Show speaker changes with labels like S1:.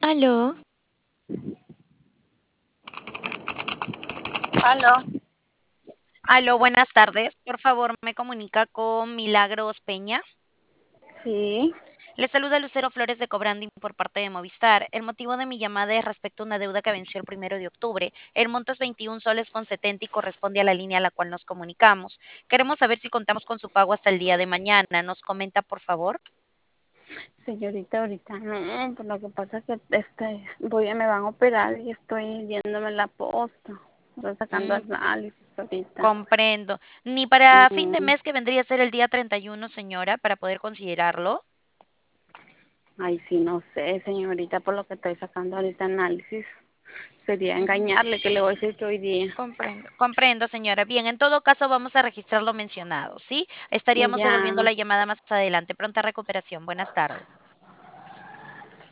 S1: Aló,
S2: Aló,
S1: aló, buenas tardes. Por favor, me comunica con Milagros Peña.
S2: sí,
S1: Le saluda Lucero Flores de Cobranding por parte de Movistar. El motivo de mi llamada es respecto a una deuda que venció el 1 de octubre. El monto es 21 soles con 70 y corresponde a la línea a la cual nos comunicamos. Queremos saber si contamos con su pago hasta el día de mañana. ¿Nos comenta, por favor?
S2: señorita, ahorita no, pues lo que pasa es que me van a operar y estoy yéndome a la posta, estoy sacando
S1: Mm,
S2: análisis ahorita.
S1: comprendo. Ni para fin de
S2: Mm,
S1: mes, que vendría a ser el día 31, señora, para poder considerarlo.
S2: Ay, sí, no sé, señorita, por lo que estoy sacando ahorita análisis, sería
S1: Ujú.
S2: engañarle que le voy a decir que hoy día.
S1: Comprendo, comprendo, señora. Bien, en todo caso vamos a registrar lo mencionado, ¿sí? Estaríamos devolviendo
S2: Ya,
S1: la llamada más adelante. Pronta recuperación. Buenas tardes.